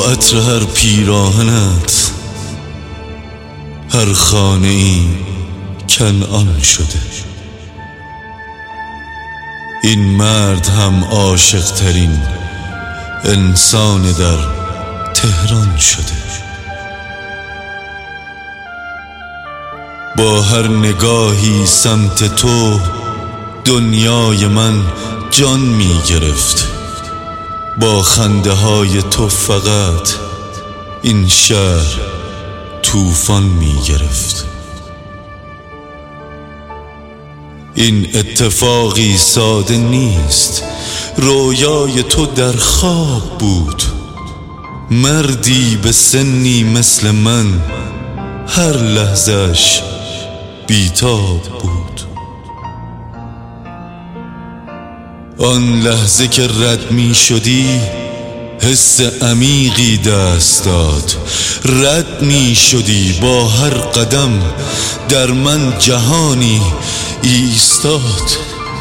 عطر هر پیراهنت هر خانه ای کنعان شده. این مرد هم عاشق ترین انسان در تهران شده. با هر نگاهی سمت تو دنیای من جان می گرفت. با خنده های تو فقط این شهر طوفان می گرفت. این اتفاقی ساده نیست، رویای تو در خواب بود. مردی به سنی مثل من هر لحظه‌اش بیتاب بود. آن لحظه که رد می شدی حس عمیقی دست داد. رد می شدی با هر قدم در من جهانی ایستاد.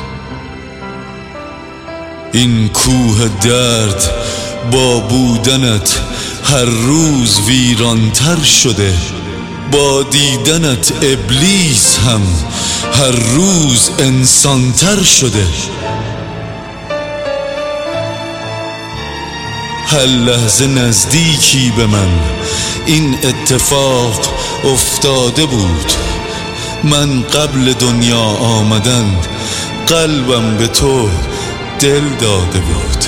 این کوه درد با بودنت هر روز ویرانتر شده. با دیدنت ابلیس هم هر روز انسانتر شده. هر لحظه نزدیکی به من این اتفاق افتاده بود. من قبل دنیا آمدن قلبم به تو دل داده بود.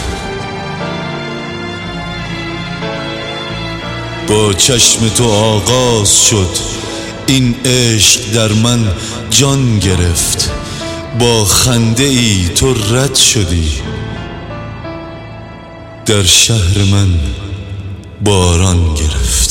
با چشم تو آغاز شد این عشق در من جان گرفت. با خنده ای تو رد شدی. در شهر من باران گرفت.